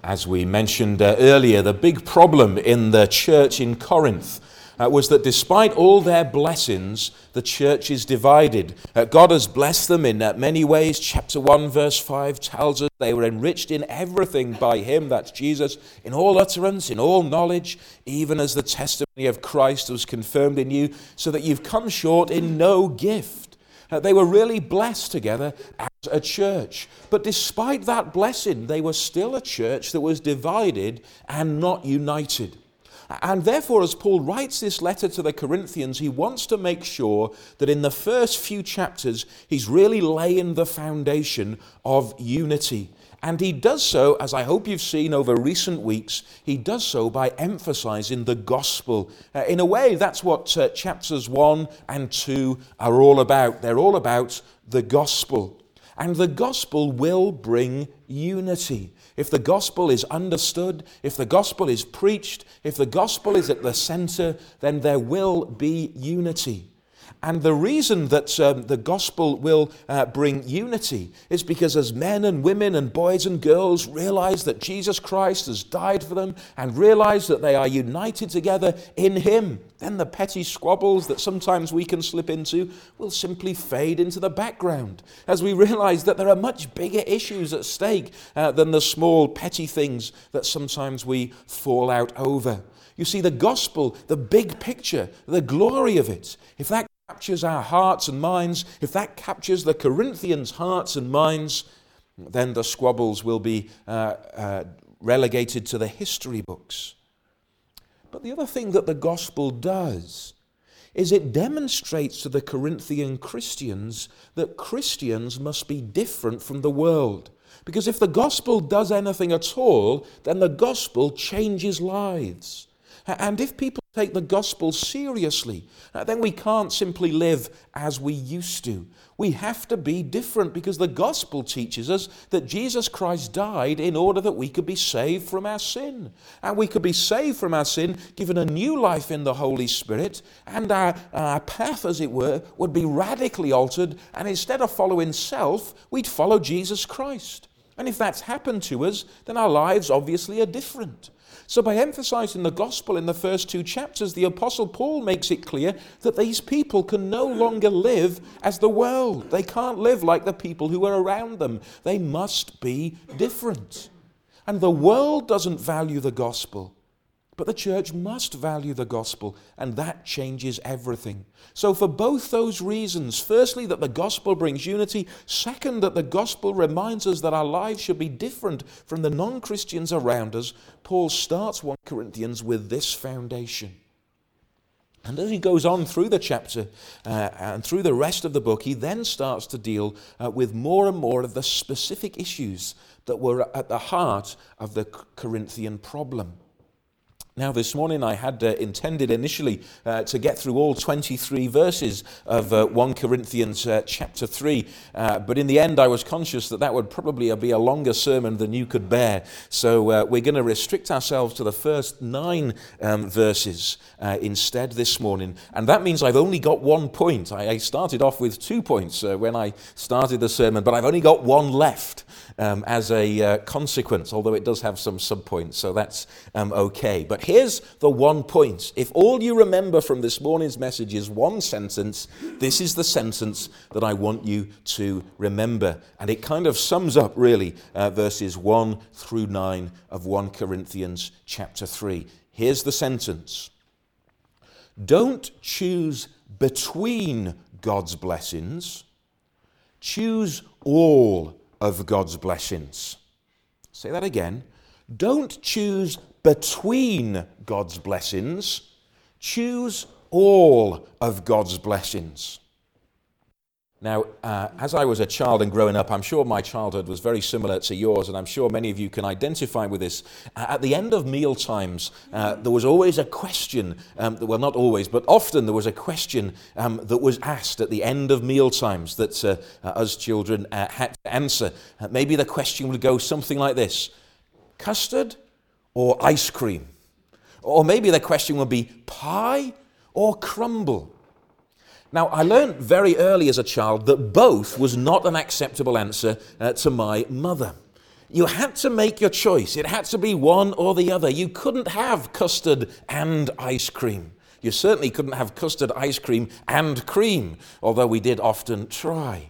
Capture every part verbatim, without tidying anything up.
As we mentioned uh, earlier, the big problem in the church in Corinth uh, was that despite all their blessings, the church is divided. Uh, God has blessed them in uh, many ways. Chapter one, verse five tells us they were enriched in everything by him, that's Jesus, in all utterance, in all knowledge, even as the testimony of Christ was confirmed in you, so that you've come short in no gift. Uh, they were really blessed together as a church. But despite that blessing, they were still a church that was divided and not united. And therefore, as Paul writes this letter to the Corinthians, he wants to make sure that in the first few chapters, he's really laying the foundation of unity. And he does so, as I hope you've seen over recent weeks, he does so by emphasizing the gospel. Uh, in a way, that's what uh, chapters one and two are all about. They're all about the gospel. And the gospel will bring unity. If the gospel is understood, if the gospel is preached, if the gospel is at the center, then there will be unity. And the reason that um, the gospel will uh, bring unity is because as men and women and boys and girls realize that Jesus Christ has died for them and realize that they are united together in him, then the petty squabbles that sometimes we can slip into will simply fade into the background as we realize that there are much bigger issues at stake uh, than the small petty things that sometimes we fall out over. You see, the gospel, the big picture, the glory of it, if that captures our hearts and minds, if that captures the Corinthians' hearts and minds, then the squabbles will be uh, uh, relegated to the history books. But the other thing that the gospel does is it demonstrates to the Corinthian Christians that Christians must be different from the world. Because if the gospel does anything at all, then the gospel changes lives. And if people take the gospel seriously, then we can't simply live as we used to. We have to be different because the gospel teaches us that Jesus Christ died in order that we could be saved from our sin. And we could be saved from our sin, given a new life in the Holy Spirit, and our, our path, as it were, would be radically altered. And instead of following self, we'd follow Jesus Christ. And if that's happened to us, then our lives obviously are different. So by emphasizing the gospel in the first two chapters, the Apostle Paul makes it clear that these people can no longer live as the world. They can't live like the people who are around them. They must be different. And the world doesn't value the gospel, but the church must value the gospel, and that changes everything. So for both those reasons, firstly, that the gospel brings unity, second, that the gospel reminds us that our lives should be different from the non-Christians around us, Paul starts First Corinthians with this foundation. And as he goes on through the chapter uh, and through the rest of the book, he then starts to deal uh, with more and more of the specific issues that were at the heart of the Corinthian problem. Now, this morning I had uh, intended initially uh, to get through all twenty-three verses of uh, First Corinthians uh, chapter three, uh, but in the end I was conscious that that would probably be a longer sermon than you could bear. So uh, we're going to restrict ourselves to the first nine um, verses uh, instead this morning. And that means I've only got one point. I, I started off with two points uh, when I started the sermon, but I've only got one left um, as a uh, consequence, although it does have some subpoints, so that's um, okay. But here's the one point. If all you remember from this morning's message is one sentence, this is the sentence that I want you to remember. And it kind of sums up, really, uh, verses one through nine of First Corinthians chapter three. Here's the sentence. Don't choose between God's blessings. Choose all of God's blessings. Say that again. Don't choose between God's blessings, choose all of God's blessings. Now, uh, as I was a child and growing up, I'm sure my childhood was very similar to yours, and I'm sure many of you can identify with this. Uh, at the end of meal times, uh, there was always a question, um, well, not always, but often there was a question um, that was asked at the end of meal times that uh, uh, us children uh, had to answer. Uh, maybe the question would go something like this: custard or ice cream? Or maybe the question would be pie or crumble? Now, I learned very early as a child that both was not an acceptable answer uh, to my mother. You had to make your choice. It had to be one or the other. You couldn't have custard and ice cream. You certainly couldn't have custard, ice cream, and cream, although we did often try.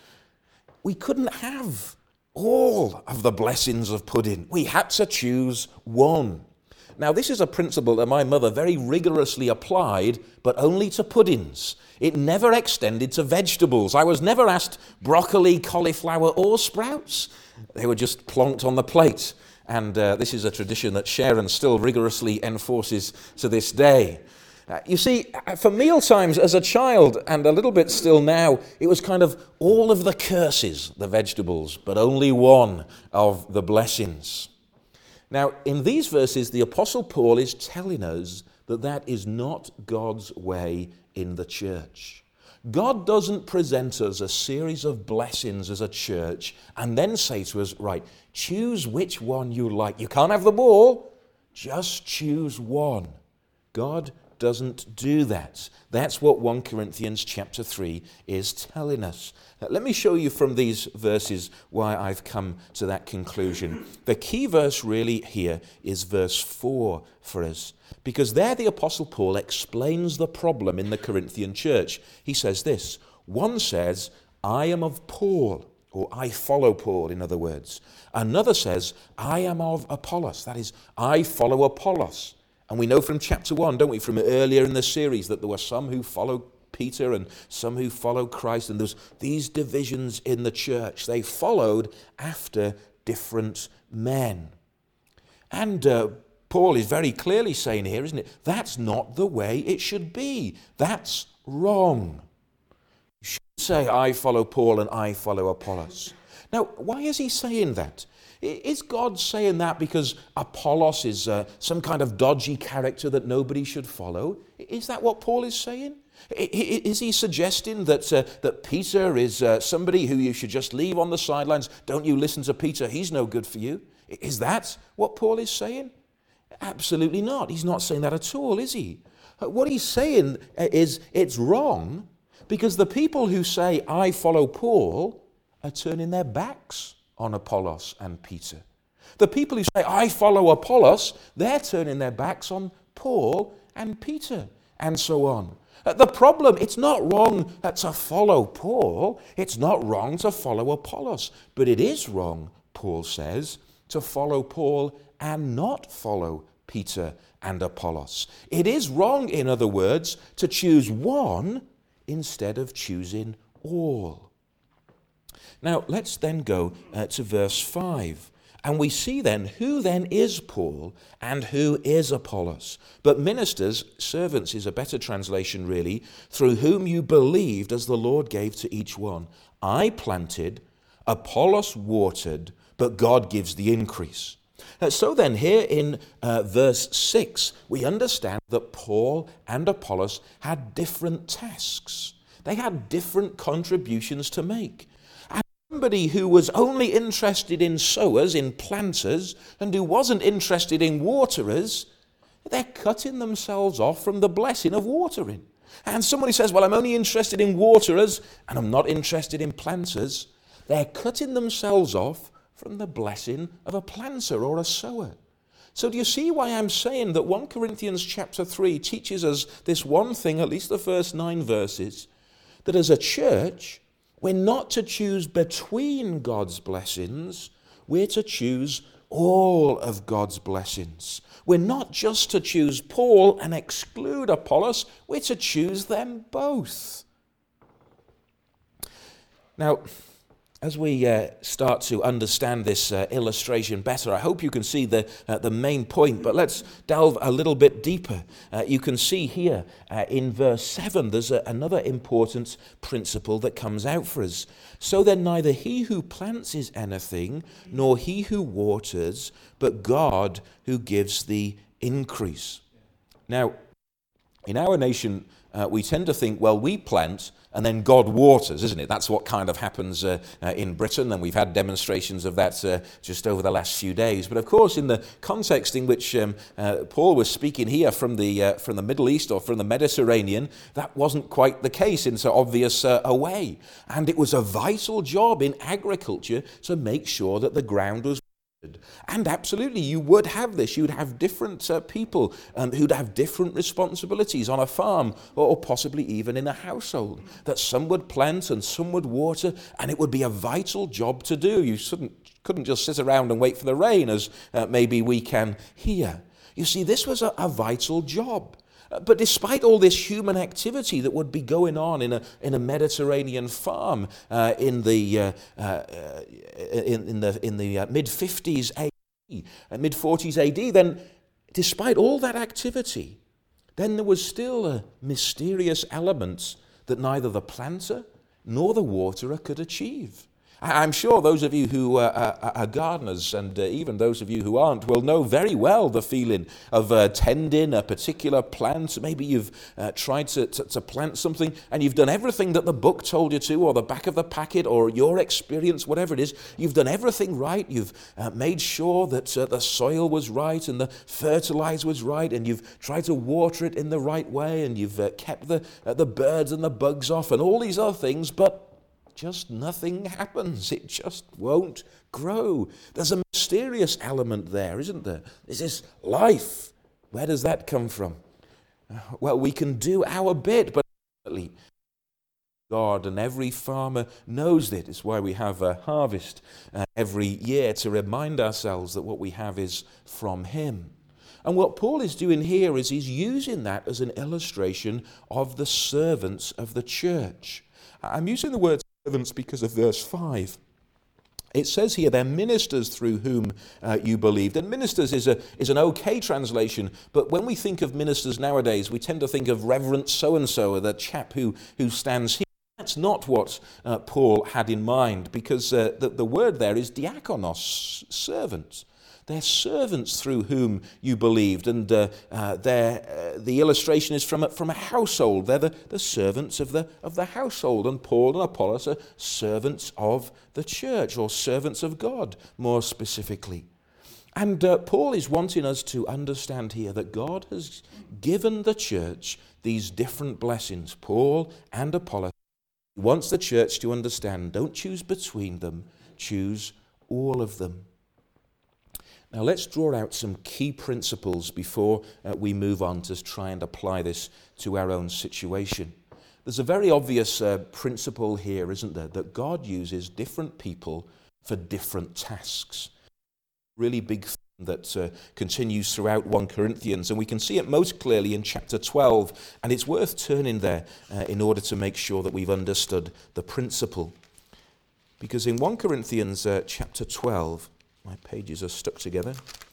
We couldn't have all of the blessings of pudding. We had to choose one. Now, this is a principle that my mother very rigorously applied, but only to puddings. It never extended to vegetables. I was never asked broccoli, cauliflower, or sprouts. They were just plonked on the plate. And uh, this is a tradition that Sharon still rigorously enforces to this day. Uh, you see, for meal times as a child, and a little bit still now, it was kind of all of the curses, the vegetables, but only one of the blessings. Now, in these verses, the Apostle Paul is telling us that that is not God's way in the church. God doesn't present us a series of blessings as a church and then say to us, right, choose which one you like. You can't have them all, just choose one. God doesn't do that. That's what First Corinthians chapter three is telling us. Now, let me show you from these verses why I've come to that conclusion. The key verse really here is verse four for us, because there the Apostle Paul explains the problem in the Corinthian church. He says this, one says, I am of Paul, or I follow Paul, in other words. Another says, I am of Apollos, that is, I follow Apollos. And we know from chapter one, don't we, from earlier in the series, that there were some who followed Peter and some who followed Christ. And there's these divisions in the church. They followed after different men. And uh, Paul is very clearly saying here, isn't it? That's not the way it should be. That's wrong. You should say, I follow Paul and I follow Apollos. Now, why is he saying that? Is God saying that because Apollos is uh, some kind of dodgy character that nobody should follow? Is that what Paul is saying? Is he suggesting that uh, that Peter is uh, somebody who you should just leave on the sidelines? Don't you listen to Peter, he's no good for you. Is that what Paul is saying? Absolutely not. He's not saying that at all, is he? What he's saying is it's wrong because the people who say, I follow Paul, are turning their backs on Apollos and Peter. The people who say, I follow Apollos, they're turning their backs on Paul and Peter, and so on. The problem, it's not wrong to follow Paul, it's not wrong to follow Apollos, but it is wrong, Paul says, to follow Paul and not follow Peter and Apollos. It is wrong, in other words, to choose one instead of choosing all. Now, let's then go uh, to verse five. And we see then, who then is Paul and who is Apollos? But ministers, servants is a better translation really, through whom you believed as the Lord gave to each one. I planted, Apollos watered, but God gives the increase. Uh, so then here in uh, verse six, we understand that Paul and Apollos had different tasks. They had different contributions to make. Somebody who was only interested in sowers, in planters, and who wasn't interested in waterers, they're cutting themselves off from the blessing of watering. And somebody says, well, I'm only interested in waterers, and I'm not interested in planters. They're cutting themselves off from the blessing of a planter or a sower. So do you see why I'm saying that First Corinthians chapter three teaches us this one thing, at least the first nine verses, that as a church, we're not to choose between God's blessings, we're to choose all of God's blessings. We're not just to choose Paul and exclude Apollos, we're to choose them both. Now, as we uh, start to understand this uh, illustration better, I hope you can see the uh, the main point, but let's delve a little bit deeper. Uh, you can see here uh, in verse seven, there's a, another important principle that comes out for us. So then neither he who plants is anything, nor he who waters, but God who gives the increase. Now, in our nation, uh, we tend to think, well, we plant and then God waters, isn't it? That's what kind of happens uh, uh, in Britain, and we've had demonstrations of that uh, just over the last few days. But of course, in the context in which um, uh, Paul was speaking here from the uh, from the Middle East or from the Mediterranean, that wasn't quite the case in so obvious uh, a way. And it was a vital job in agriculture to make sure that the ground was And absolutely, you would have this. You'd have different uh, people um, who'd have different responsibilities on a farm or, or possibly even in a household. That some would plant and some would water, and it would be a vital job to do. You shouldn't, couldn't just sit around and wait for the rain, as uh, maybe we can here. You see, this was a, a vital job. But despite all this human activity that would be going on in a in a Mediterranean farm uh, in the uh, uh, in, in the in the uh, mid fifties A D, uh, mid forties A D, then despite all that activity, then there was still a mysterious element that neither the planter nor the waterer could achieve. I'm sure those of you who uh, are gardeners, and uh, even those of you who aren't, will know very well the feeling of uh, tending a particular plant. Maybe you've uh, tried to, to, to plant something and you've done everything that the book told you to, or the back of the packet, or your experience, whatever it is. You've done everything right. You've uh, made sure that uh, the soil was right and the fertilizer was right, and you've tried to water it in the right way, and you've uh, kept the, uh, the birds and the bugs off and all these other things, but just nothing happens. It just won't grow. There's a mysterious element there, isn't there? This is life. Where does that come from? Well, we can do our bit, but God, and every farmer knows that. It's why we have a harvest uh, every year, to remind ourselves that what we have is from Him. And what Paul is doing here is he's using that as an illustration of the servants of the church. I'm using the word servants because of verse five. It says here, they're ministers through whom uh, you believed. And ministers is a is an okay translation, but when we think of ministers nowadays, we tend to think of Reverend so-and-so, or the chap who, who stands here. That's not what uh, Paul had in mind, because uh, the, the word there is diakonos, servant. They're servants through whom you believed, and uh, uh, uh, the illustration is from a, from a household. They're the, the servants of the of the household, and Paul and Apollos are servants of the church, or servants of God, more specifically. And uh, Paul is wanting us to understand here that God has given the church these different blessings, Paul and Apollos. He wants the church to understand, don't choose between them, choose all of them. Now let's draw out some key principles before uh, we move on to try and apply this to our own situation. There's a very obvious uh, principle here, isn't there? That God uses different people for different tasks. Really big thing that uh, continues throughout First Corinthians, and we can see it most clearly in chapter twelve, and it's worth turning there uh, in order to make sure that we've understood the principle. Because in First Corinthians uh, chapter twelve, my pages are stuck together.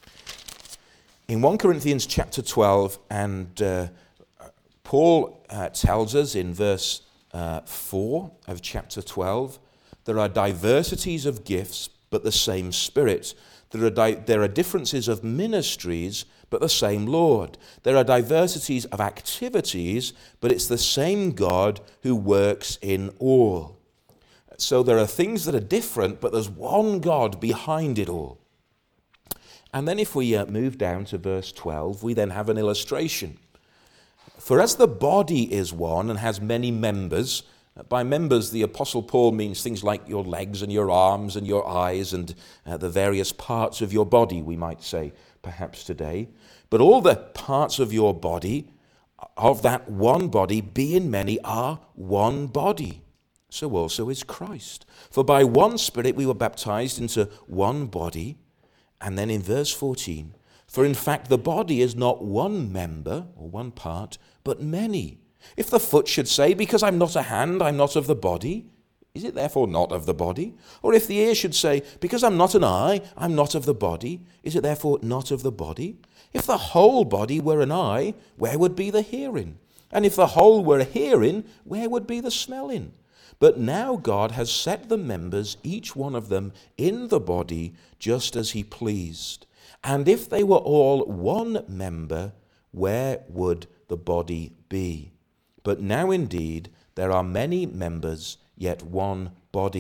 In First Corinthians chapter twelve, and uh, Paul uh, tells us in verse uh, four of chapter twelve, there are diversities of gifts, but the same Spirit. There are, di- there are differences of ministries, but the same Lord. There are diversities of activities, but it's the same God who works in all. So there are things that are different, but there's one God behind it all. And then if we uh, move down to verse twelve, we then have an illustration. For as the body is one and has many members, by members the Apostle Paul means things like your legs and your arms and your eyes and uh, the various parts of your body, we might say, perhaps today. But all the parts of your body, of that one body, being many, are one body. So also is Christ. For by one Spirit we were baptized into one body. And then in verse fourteen, for in fact the body is not one member or one part, but many. If the foot should say, because I'm not a hand, I'm not of the body, is it therefore not of the body? Or if the ear should say, because I'm not an eye, I'm not of the body, is it therefore not of the body? If the whole body were an eye, where would be the hearing? And if the whole were a hearing, where would be the smelling? But now God has set the members, each one of them, in the body, just as he pleased. And if they were all one member, where would the body be? But now indeed there are many members, yet one body.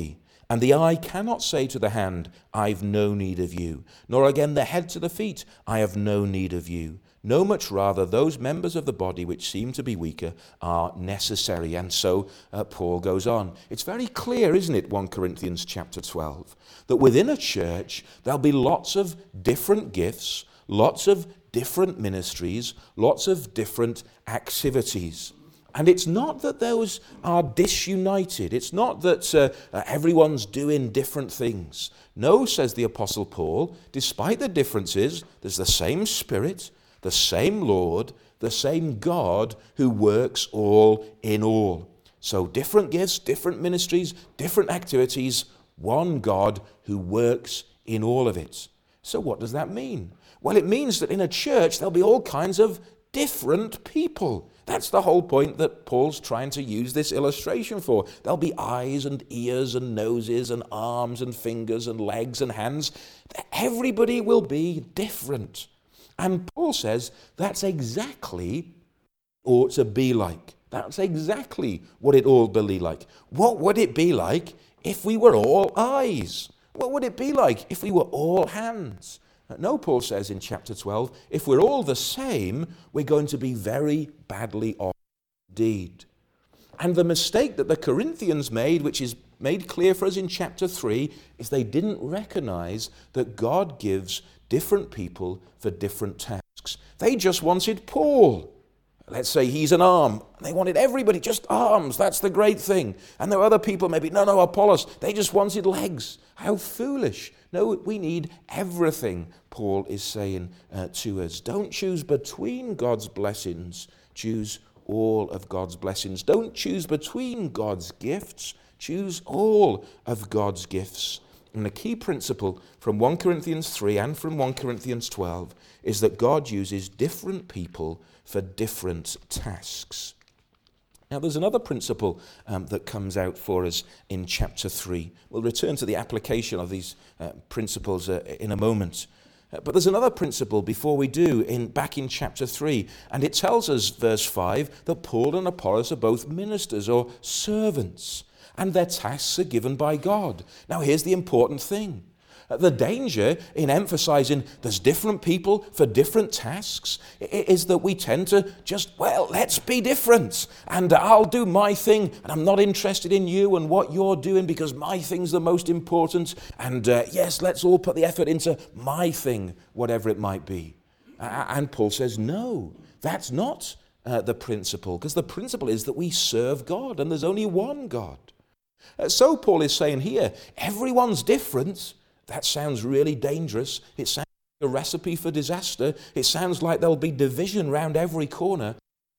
And the eye cannot say to the hand, I've no need of you, nor again the head to the feet, I have no need of you. No, much rather, those members of the body which seem to be weaker are necessary. And so uh, Paul goes on. It's very clear, isn't it, First Corinthians chapter twelve, that within a church there'll be lots of different gifts, lots of different ministries, lots of different activities. And it's not that those are disunited. It's not that uh, uh, everyone's doing different things. No, says the Apostle Paul, despite the differences, there's the same Spirit, the same Lord, the same God who works all in all. So different gifts, different ministries, different activities, one God who works in all of it. So what does that mean? Well, it means that in a church there'll be all kinds of different people. That's the whole point that Paul's trying to use this illustration for. There'll be eyes and ears and noses and arms and fingers and legs and hands. Everybody will be different. And Paul says that's exactly what it ought to be like. That's exactly what it ought to be like. What would it be like if we were all eyes? What would it be like if we were all hands? No, Paul says in chapter twelve, if we're all the same, we're going to be very badly off indeed. And the mistake that the Corinthians made, which is made clear for us in chapter three, is they didn't recognize that God gives different people for different tasks. They just wanted Paul. Let's say he's an arm. They wanted everybody, just arms. That's the great thing. And there were other people, maybe, no, no, Apollos. They just wanted legs. How foolish. No, we need everything, Paul is saying uh, to us. Don't choose between God's blessings. Choose all of God's blessings. Don't choose between God's gifts. Choose all of God's gifts. And the key principle from First Corinthians three and from First Corinthians twelve is that God uses different people for different tasks. Now, there's another principle um, that comes out for us in chapter three. We'll return to the application of these uh, principles uh, in a moment. Uh, but there's another principle before we do, in back in chapter three, and it tells us, verse five, that Paul and Apollos are both ministers or servants, and their tasks are given by God. Now, here's the important thing. The danger in emphasizing there's different people for different tasks is that we tend to just, well, let's be different, and I'll do my thing, and I'm not interested in you and what you're doing because my thing's the most important, and uh, yes, let's all put the effort into my thing, whatever it might be. And Paul says, no, that's not uh, the principle, because the principle is that we serve God, and there's only one God. Uh, so Paul is saying here, everyone's different. That sounds really dangerous. It sounds like a recipe for disaster. It sounds like there'll be division round every corner.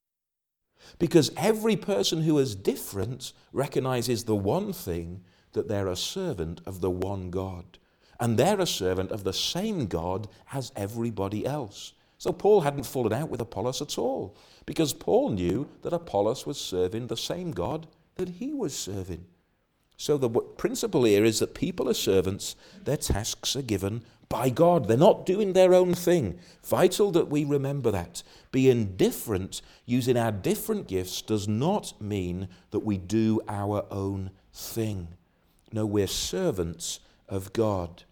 Because every person who is different recognizes the one thing, that they're a servant of the one God. And they're a servant of the same God as everybody else. So Paul hadn't fallen out with Apollos at all, because Paul knew that Apollos was serving the same God that he was serving. So the principle here is that people are servants, their tasks are given by God. They're not doing their own thing. Vital that we remember that. Being different, using our different gifts, does not mean that we do our own thing. No, we're servants of God.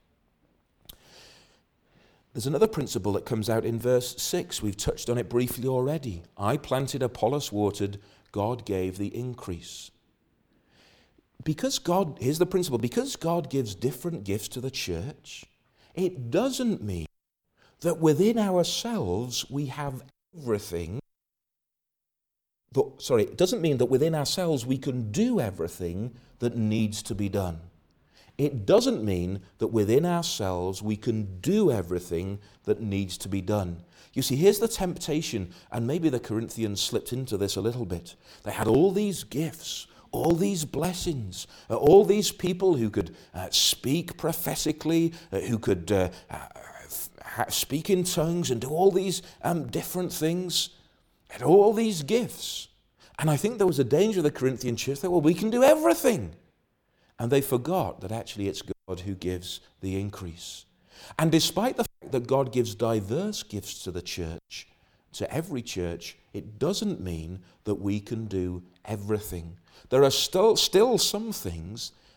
There's another principle that comes out in verse six. We've touched on it briefly already. I planted, Apollos watered, God gave the increase. Because God, here's the principle, because God gives different gifts to the church, it doesn't mean that within ourselves we have everything. But, sorry, it doesn't mean that within ourselves we can do everything that needs to be done. It doesn't mean that within ourselves we can do everything that needs to be done. You see, here's the temptation, and maybe the Corinthians slipped into this a little bit. They had all these gifts, all these blessings, uh, all these people who could uh, speak prophetically, uh, who could uh, uh, speak in tongues and do all these um, different things, and all these gifts. And I think there was a danger of the Corinthian church that, well, we can do everything. And they forgot that actually it's God who gives the increase. And despite the fact that God gives diverse gifts to the church, to every church, it doesn't mean that we can do everything. There are still, still some things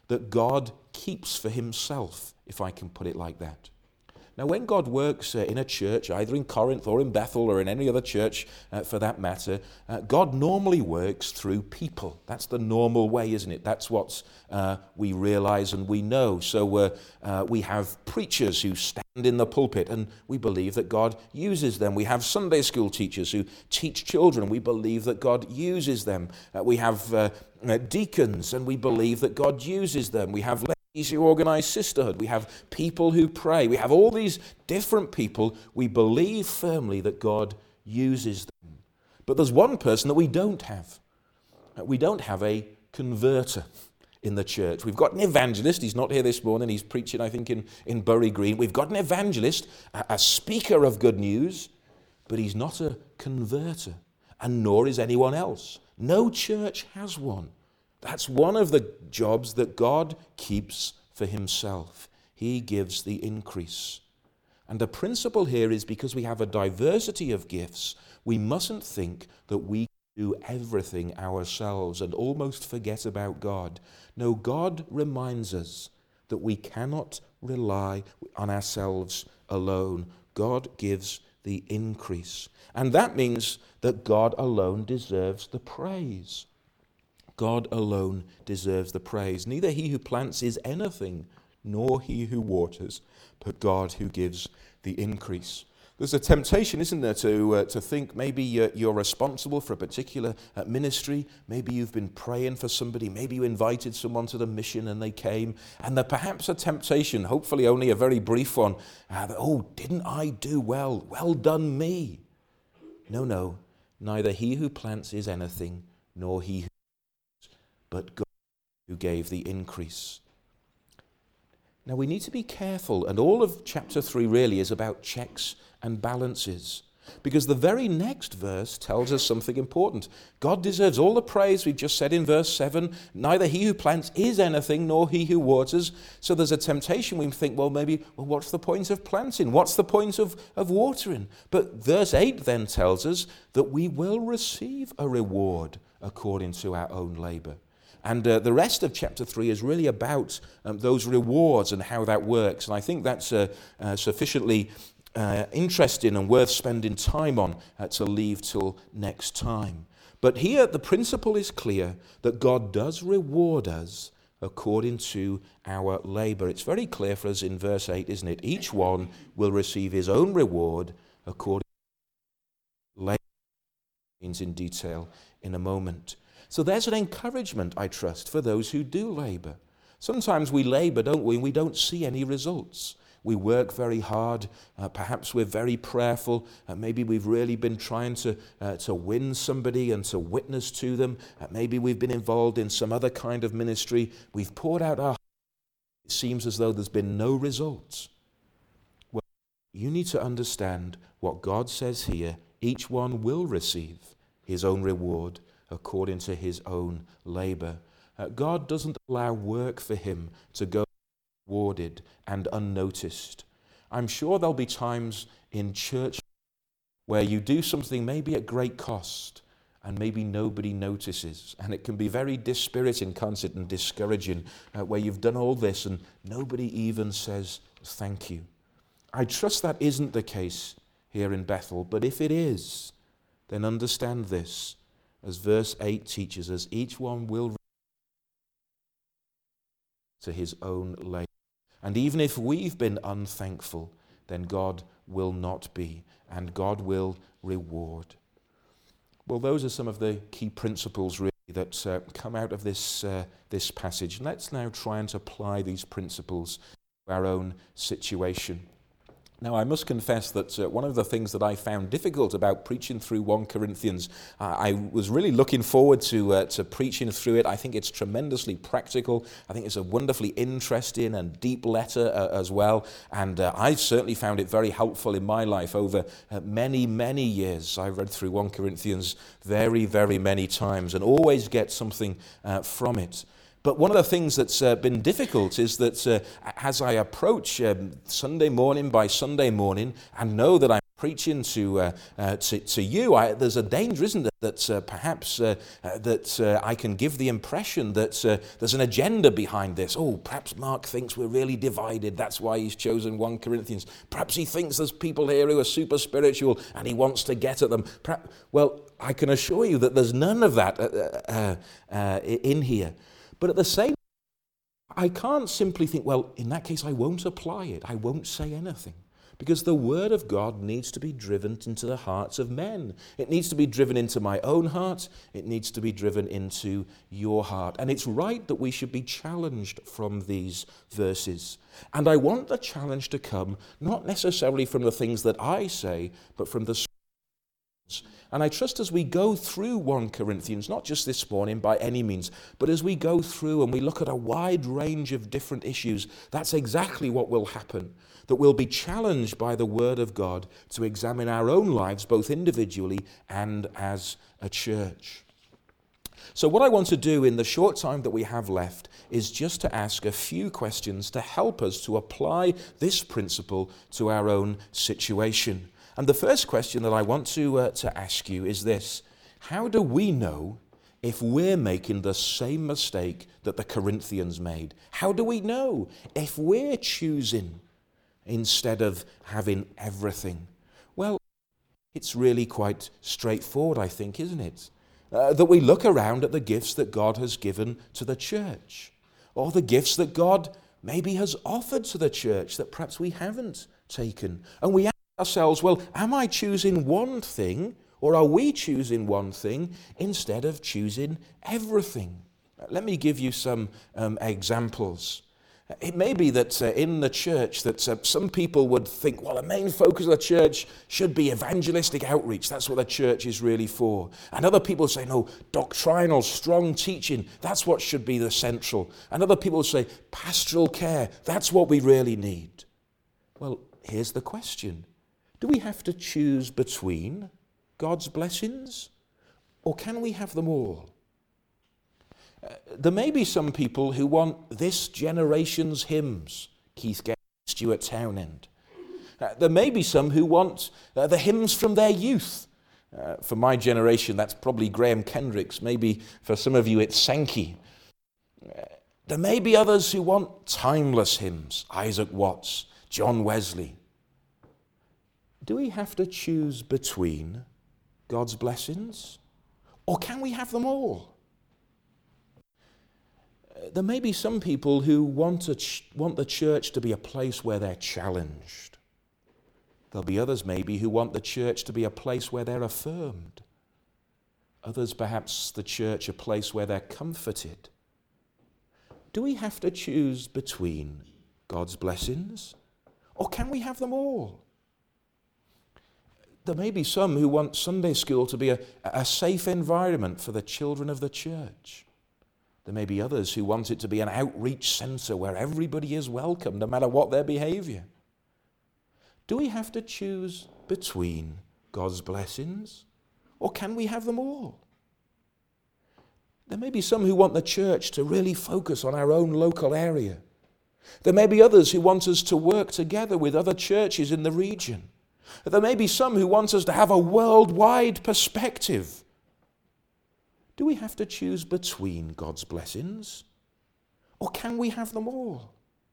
that God keeps for himself, if I can put it like that. Now, when God works uh, in a church, either in Corinth or in Bethel or in any other church uh, for that matter, uh, God normally works through people. That's the normal way, isn't it? That's what uh, we realize and we know. So uh, uh, we have preachers who stand in the pulpit and we believe that God uses them. We have Sunday school teachers who teach children. We believe that God uses them. Uh, we have uh, uh, deacons and we believe that God uses them. We have who organize sisterhood. We have people who pray. We have all these different people. We believe firmly that God uses them. But there's one person that we don't have. We don't have a converter in the church. We've got an evangelist. He's not here this morning. He's preaching, I think, in, in Bury Green. We've got an evangelist, a, a speaker of good news, but he's not a converter, and nor is anyone else. No church has one. That's one of the jobs that God keeps for himself. He gives the increase. And the principle here is because we have a diversity of gifts, we mustn't think that we do everything ourselves and almost forget about God. No, God reminds us that we cannot rely on ourselves alone. God gives the increase. And that means that God alone deserves the praise. God alone deserves the praise. Neither he who plants is anything, nor he who waters, but God who gives the increase. There's a temptation, isn't there, to uh, to think maybe uh, you're responsible for a particular uh, ministry. Maybe you've been praying for somebody. Maybe you invited someone to the mission and they came. And there's perhaps a temptation, hopefully only a very brief one, uh, that, oh, didn't I do well? Well done me. No, no. Neither he who plants is anything, nor he who but God who gave the increase. Now we need to be careful, and all of chapter three really is about checks and balances, because the very next verse tells us something important. God deserves all the praise we've just said in verse seven. Neither he who plants is anything, nor he who waters. So there's a temptation we think, well, maybe, well, what's the point of planting? What's the point of, of watering? But verse eight then tells us that we will receive a reward according to our own labor. And uh, the rest of chapter three is really about um, those rewards and how that works. And I think that's uh, uh, sufficiently uh, interesting and worth spending time on uh, to leave till next time. But here the principle is clear that God does reward us according to our labor. It's very clear for us in verse eight, isn't it? Each one will receive his own reward according to labor. Means in detail in a moment. So there's an encouragement, I trust, for those who do labor. Sometimes we labor, don't we, and we don't see any results. We work very hard. Uh, perhaps we're very prayerful. Uh, maybe we've really been trying to uh, to win somebody and to witness to them. Uh, maybe we've been involved in some other kind of ministry. We've poured out our heart. It seems as though there's been no results. Well, you need to understand what God says here. Each one will receive his own reward according to his own labor. Uh, God doesn't allow work for him to go rewarded and unnoticed. I'm sure there'll be times in church where you do something maybe at great cost and maybe nobody notices, and it can be very dispiriting, can't it, and discouraging, uh, where you've done all this and nobody even says thank you. I trust that isn't the case here in Bethel, but if it is, then understand this. As verse eight teaches us, each one will to his own labor. And even if we've been unthankful, then God will not be, and God will reward. Well, those are some of the key principles really that uh, come out of this, uh, this passage. Let's now try and apply these principles to our own situation. Now, I must confess that uh, one of the things that I found difficult about preaching through First Corinthians, uh, I was really looking forward to uh, to preaching through it. I think it's tremendously practical. I think it's a wonderfully interesting and deep letter uh, as well. And uh, I've certainly found it very helpful in my life over uh, many, many years. I read through First Corinthians very, very many times and always get something uh, from it. But one of the things that's uh, been difficult is that uh, as I approach um, Sunday morning by Sunday morning and know that I'm preaching to uh, uh, to, to you, I, there's a danger, isn't there, that uh, perhaps uh, uh, that uh, I can give the impression that uh, there's an agenda behind this. Oh, perhaps Mark thinks we're really divided. That's why he's chosen First Corinthians. Perhaps he thinks there's people here who are super spiritual and he wants to get at them. Perhaps, well, I can assure you that there's none of that uh, uh, uh, in here. But at the same time, I can't simply think, well, in that case, I won't apply it. I won't say anything. Because the word of God needs to be driven into the hearts of men. It needs to be driven into my own heart. It needs to be driven into your heart. And it's right that we should be challenged from these verses. And I want the challenge to come not necessarily from the things that I say, but from the Scriptures. And I trust as we go through First Corinthians, not just this morning by any means, but as we go through and we look at a wide range of different issues, that's exactly what will happen. That we'll be challenged by the Word of God to examine our own lives, both individually and as a church. So what I want to do in the short time that we have left is just to ask a few questions to help us to apply this principle to our own situation. And the first question that I want to, uh, to ask you is this: how do we know if we're making the same mistake that the Corinthians made? How do we know if we're choosing instead of having everything? Well, it's really quite straightforward, I think, isn't it? Uh, that we look around at the gifts that God has given to the church, or the gifts that God maybe has offered to the church that perhaps we haven't taken. And we ask ourselves, well, am I choosing one thing, or are we choosing one thing instead of choosing everything? Let me give you some um, examples. It may be that uh, in the church that uh, some people would think, well, the main focus of the church should be evangelistic outreach. That's what the church is really for. And other people say, no, doctrinal, strong teaching, that's what should be the central. And other people say, pastoral care, that's what we really need. Well, here's the question. Do we have to choose between God's blessings, or can we have them all? Uh, there may be some people who want this generation's hymns, Keith Getty, Stuart Townend. Uh, there may be some who want uh, the hymns from their youth. Uh, for my generation, that's probably Graham Kendricks. Maybe for some of you, it's Sankey. Uh, there may be others who want timeless hymns, Isaac Watts, John Wesley. Do we have to choose between God's blessings, or can we have them all? There may be some people who want, to ch- want the church to be a place where they're challenged. There'll be others maybe who want the church to be a place where they're affirmed. Others perhaps the church a place where they're comforted. Do we have to choose between God's blessings, or can we have them all? There may be some who want Sunday school to be a, a safe environment for the children of the church. There may be others who want it to be an outreach centre where everybody is welcome, no matter what their behaviour. Do we have to choose between God's blessings, or can we have them all? There may be some who want the church to really focus on our own local area. There may be others who want us to work together with other churches in the region. There may be some who want us to have a worldwide perspective. Do we have to choose between God's blessings, or can we have them all?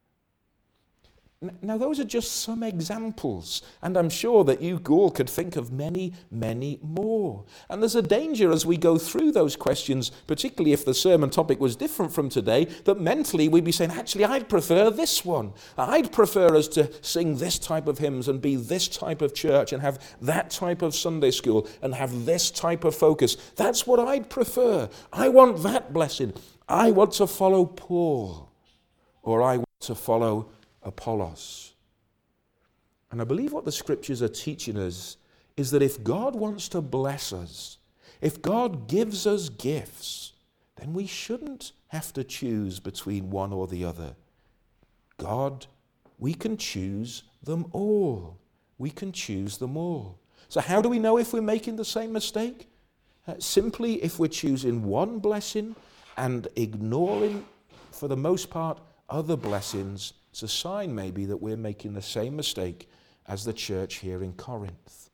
Now, those are just some examples, and I'm sure that you all could think of many, many more. And there's a danger as we go through those questions, particularly if the sermon topic was different from today, that mentally we'd be saying, actually, I'd prefer this one. I'd prefer us to sing this type of hymns and be this type of church and have that type of Sunday school and have this type of focus. That's what I'd prefer. I want that blessing. I want to follow Paul, or I want to follow Apollos. And I believe what the scriptures are teaching us is that if God wants to bless us, if God gives us gifts, then we shouldn't have to choose between one or the other. God, we can choose them all. We can choose them all. So how do we know if we're making the same mistake? Uh, simply if we're choosing one blessing and ignoring, for the most part, other blessings. It's a sign maybe that we're making the same mistake as the church here in Corinth?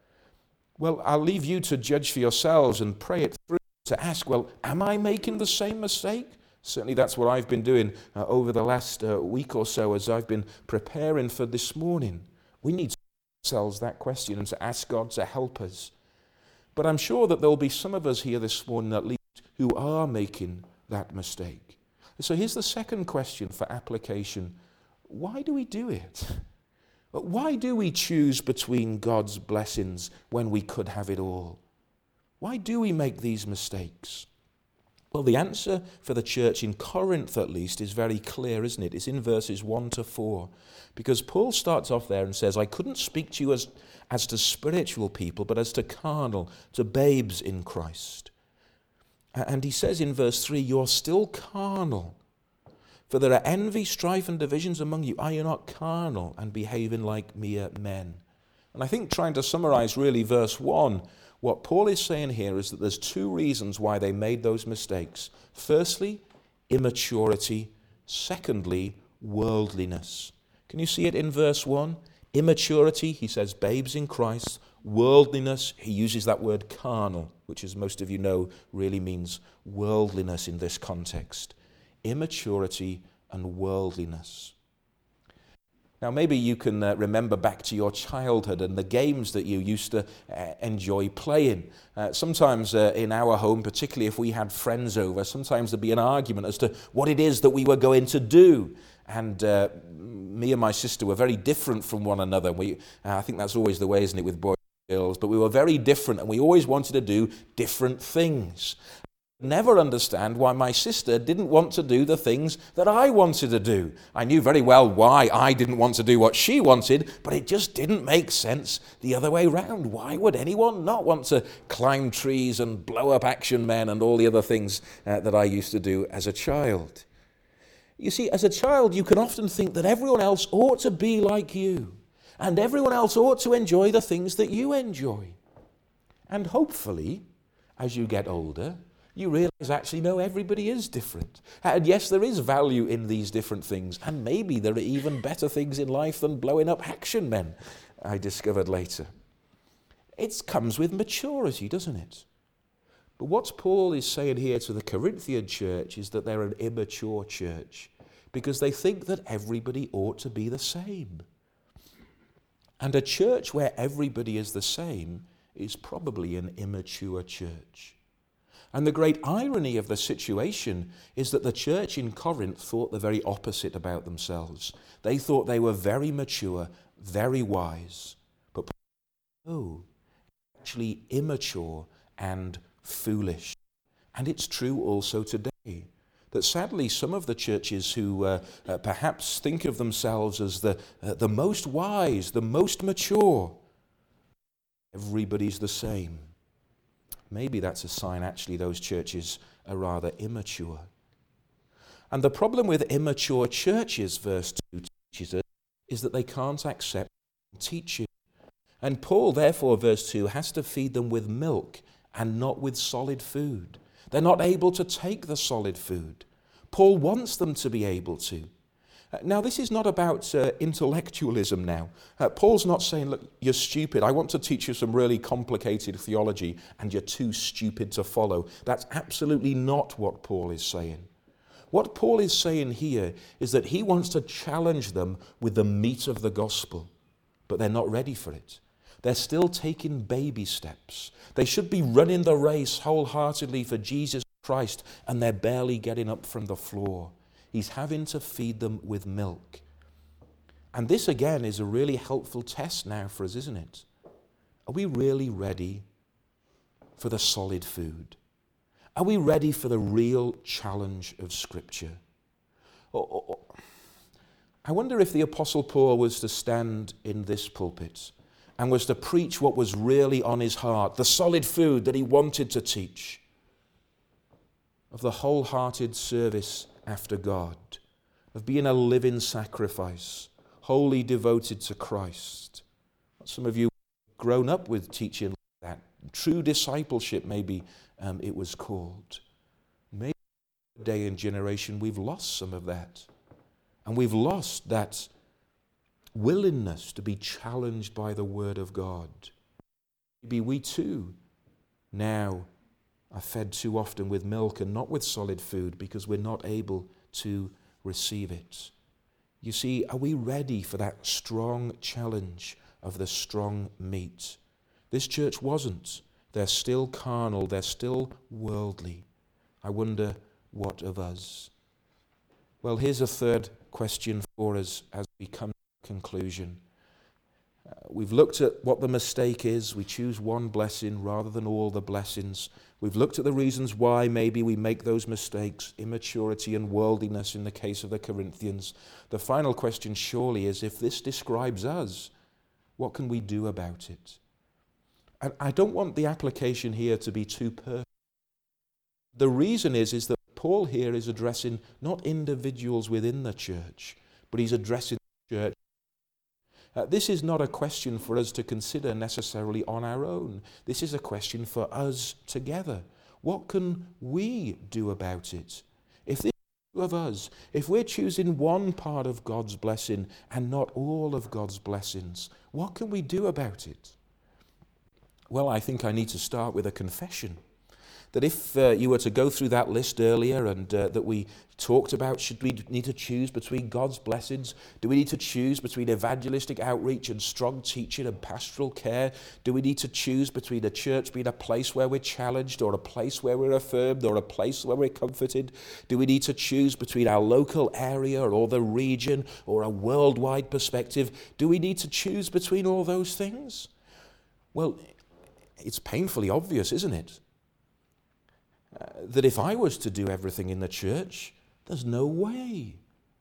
Well, I'll leave you to judge for yourselves and pray it through, to ask, well, am I making the same mistake? Certainly that's what I've been doing uh, over the last uh, week or so as I've been preparing for this morning. We need to ask ourselves that question and to ask God to help us. But I'm sure that there'll be some of us here this morning at least who are making that mistake. So here's the second question for application. Why do we do it? Why do we choose between God's blessings when we could have it all? Why do we make these mistakes? Well, the answer for the church in Corinth, at least, is very clear, isn't it? It's in verses one to four. Because Paul starts off there and says, I couldn't speak to you as, as to spiritual people, but as to carnal, to babes in Christ. And he says in verse three, you're still carnal. For there are envy, strife, and divisions among you. Are you not carnal and behaving like mere men? And I think trying to summarize really verse one, what Paul is saying here is that there's two reasons why they made those mistakes. Firstly, immaturity. Secondly, worldliness. Can you see it in verse one? Immaturity, he says, babes in Christ. Worldliness, he uses that word carnal, which as most of you know really means worldliness in this context. Immaturity and worldliness. Now, maybe you can uh, remember back to your childhood and the games that you used to uh, enjoy playing. Uh, sometimes uh, in our home, particularly if we had friends over, sometimes there'd be an argument as to what it is that we were going to do. And uh, me and my sister were very different from one another. We, uh, I think that's always the way, isn't it, with boys and girls? But we were very different, and we always wanted to do different things. Never understand why my sister didn't want to do the things that I wanted to do. I knew very well why I didn't want to do what she wanted, but it just didn't make sense the other way round. Why would anyone not want to climb trees and blow up action men and all the other things uh, that I used to do as a child? You see, as a child, you can often think that everyone else ought to be like you, and everyone else ought to enjoy the things that you enjoy. And hopefully, as you get older, you realize actually, no, everybody is different. And yes, there is value in these different things. And maybe there are even better things in life than blowing up action men, I discovered later. It comes with maturity, doesn't it? But what Paul is saying here to the Corinthian church is that they're an immature church because they think that everybody ought to be the same. And a church where everybody is the same is probably an immature church. And the great irony of the situation is that the church in Corinth thought the very opposite about themselves. They thought they were very mature, very wise, but oh, actually immature and foolish. And it's true also today that sadly some of the churches who uh, uh, perhaps think of themselves as the, uh, the most wise, the most mature, everybody's the same. Maybe that's a sign actually those churches are rather immature. And the problem with immature churches, verse two teaches us, is that they can't accept teaching. And Paul, therefore, verse two, has to feed them with milk and not with solid food. They're not able to take the solid food. Paul wants them to be able to. Now, this is not about uh, intellectualism now. Uh, Paul's not saying, look, you're stupid. I want to teach you some really complicated theology and you're too stupid to follow. That's absolutely not what Paul is saying. What Paul is saying here is that he wants to challenge them with the meat of the gospel, but they're not ready for it. They're still taking baby steps. They should be running the race wholeheartedly for Jesus Christ, and they're barely getting up from the floor. He's having to feed them with milk. And this, again, is a really helpful test now for us, isn't it? Are we really ready for the solid food? Are we ready for the real challenge of Scripture? Or, or, I wonder if the Apostle Paul was to stand in this pulpit and was to preach what was really on his heart, the solid food that he wanted to teach, of the wholehearted service after God, of being a living sacrifice, wholly devoted to Christ. Some of you have grown up with teaching like that. True discipleship, maybe um, it was called. Maybe in day and generation we've lost some of that. And we've lost that willingness to be challenged by the Word of God. Maybe we too now are fed too often with milk and not with solid food because we're not able to receive it. You see, are we ready for that strong challenge of the strong meat? This church wasn't. They're still carnal. They're still worldly. I wonder, what of us? Well, here's a third question for us as we come to a conclusion. Uh, we've looked at what the mistake is. We choose one blessing rather than all the blessings. We've looked at the reasons why maybe we make those mistakes, immaturity and worldliness in the case of the Corinthians. The final question surely is, if this describes us, what can we do about it? And I don't want the application here to be too perfect. The reason is, is that Paul here is addressing not individuals within the church, but he's addressing the church. Uh, this is not a question for us to consider necessarily on our own. This is a question for us together. What can we do about it? If this is true of us, if we're choosing one part of God's blessing and not all of God's blessings, what can we do about it? Well, I think I need to start with a confession. That if uh, you were to go through that list earlier and uh, that we talked about, should we need to choose between God's blessings? Do we need to choose between evangelistic outreach and strong teaching and pastoral care? Do we need to choose between a church being a place where we're challenged or a place where we're affirmed or a place where we're comforted? Do we need to choose between our local area or the region or a worldwide perspective? Do we need to choose between all those things? Well, it's painfully obvious, isn't it? Uh, that if I was to do everything in the church, there's no way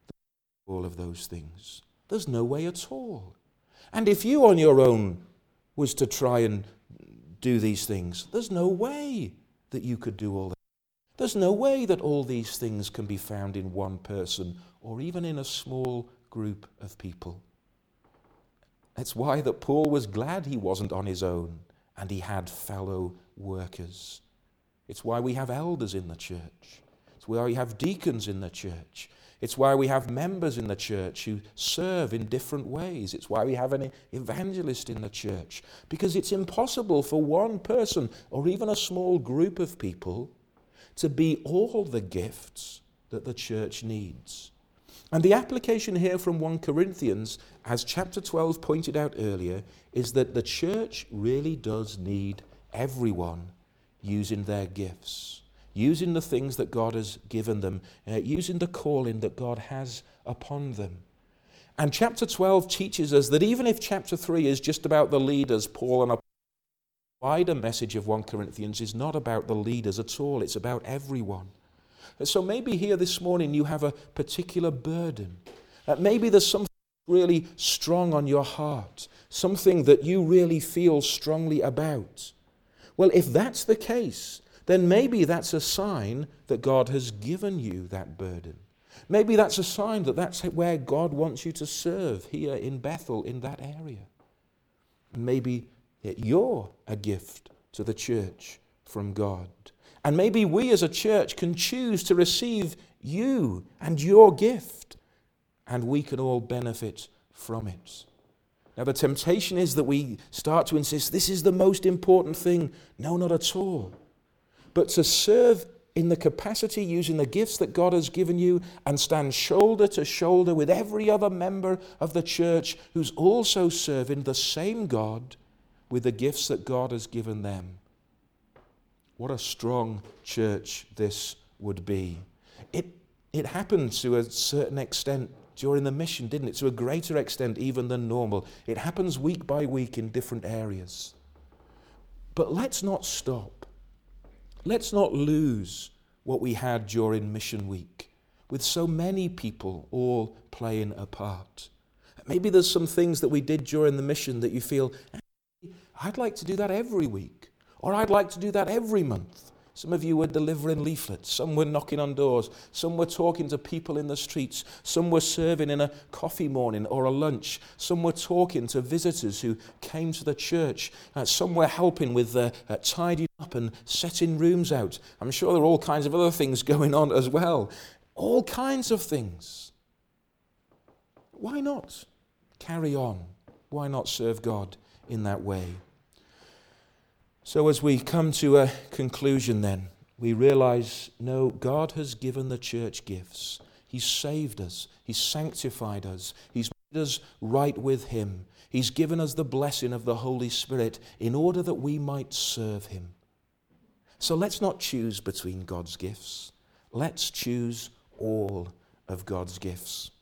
all of those things. There's no way at all. And if you on your own was to try and do these things, there's no way that you could do all that. There's no way that all these things can be found in one person or even in a small group of people. That's why that Paul was glad he wasn't on his own and he had fellow workers. It's why we have elders in the church. It's why we have deacons in the church. It's why we have members in the church who serve in different ways. It's why we have an evangelist in the church. Because it's impossible for one person or even a small group of people to be all the gifts that the church needs. And the application here from First Corinthians, as chapter twelve pointed out earlier, is that the church really does need everyone using their gifts, using the things that God has given them, uh, using the calling that God has upon them. And chapter twelve teaches us that even if chapter three is just about the leaders, Paul, and a wider message of First Corinthians is not about the leaders at all, it's about everyone. And so maybe here this morning you have a particular burden. Uh, maybe there's something really strong on your heart, something that you really feel strongly about. Well, if that's the case, then maybe that's a sign that God has given you that burden. Maybe that's a sign that that's where God wants you to serve, here in Bethel, in that area. Maybe you're a gift to the church from God. And maybe we as a church can choose to receive you and your gift, and we can all benefit from it. Now, the temptation is that we start to insist this is the most important thing. No, not at all. But to serve in the capacity using the gifts that God has given you and stand shoulder to shoulder with every other member of the church who's also serving the same God with the gifts that God has given them. What a strong church this would be. It, it happened to a certain extent during the mission, didn't it? To a greater extent even than normal. It happens week by week in different areas. But let's not stop. Let's not lose what we had during Mission Week, with so many people all playing a part. Maybe there's some things that we did during the mission that you feel, I'd like to do that every week, or I'd like to do that every month. Some of you were delivering leaflets, some were knocking on doors, some were talking to people in the streets, some were serving in a coffee morning or a lunch, some were talking to visitors who came to the church, uh, some were helping with uh, uh, tidying up and setting rooms out. I'm sure there are all kinds of other things going on as well. All kinds of things. Why not? carry on. Why not serve God in that way? So as we come to a conclusion then, we realize, no, God has given the church gifts. He's saved us. He's sanctified us. He's made us right with him. He's given us the blessing of the Holy Spirit in order that we might serve him. So let's not choose between God's gifts. Let's choose all of God's gifts.